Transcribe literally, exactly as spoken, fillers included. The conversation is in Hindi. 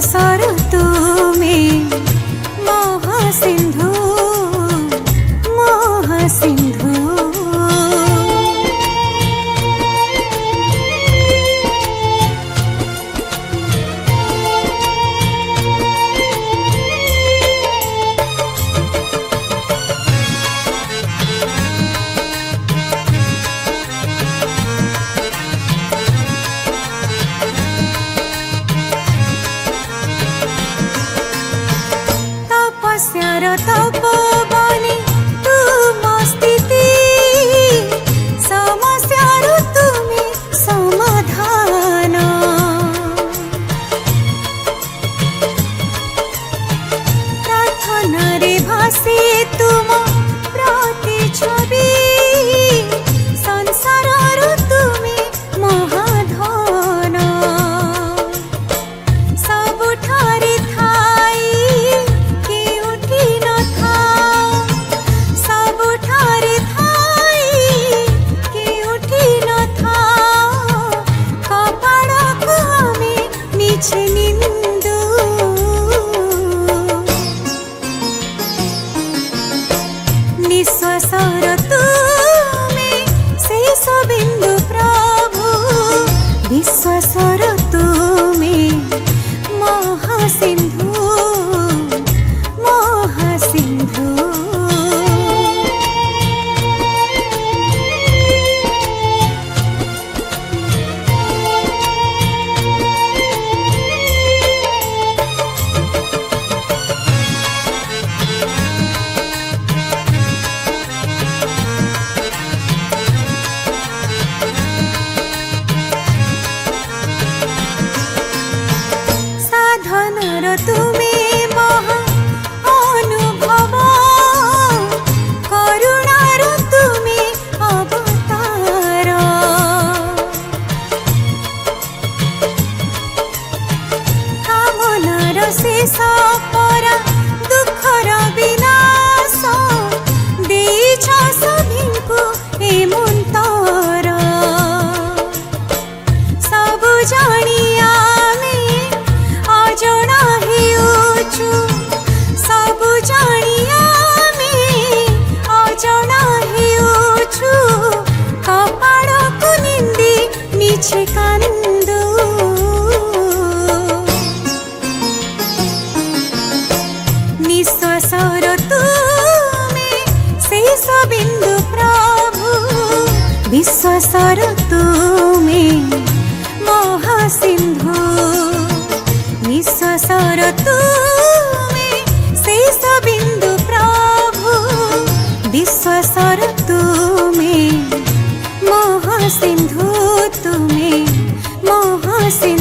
विश्वासर तुमे महासिंधु महासिंधु तपस्यार तपोबने तुम स्थिति समस्यार तुमे समाधान प्रार्थना रे भासे तुम प्रतिछवि संसार तुमे महाधन सबुठारे थाई केउठी न था सबुठारे थाई केउठी न था कपाड़को आमे मिछे निंदु निश्वासर तुमे शेष बिंदु प्रभु विश्वासर तुमे महासिंधु महासिंधु साधनर तुमे महा अनुभव करुणार तुमे अवतार कामनार शेष परा दुखर विनाश देइछ सभिଙ୍କୁ ए मन्तर सबु जानी आमे अजणा हेउछु सबु जानी आमे अजणा हेउछु कपाळको निंदी मिछे कान्दु निश्वासर तुमे शेष बिंदु प्रभु विश्वासर तुमे महासिंधु निश्वासर तुमे शेष बिंदु प्रभु विश्वासर तुमे महासिंधु तुमे महासिंधु।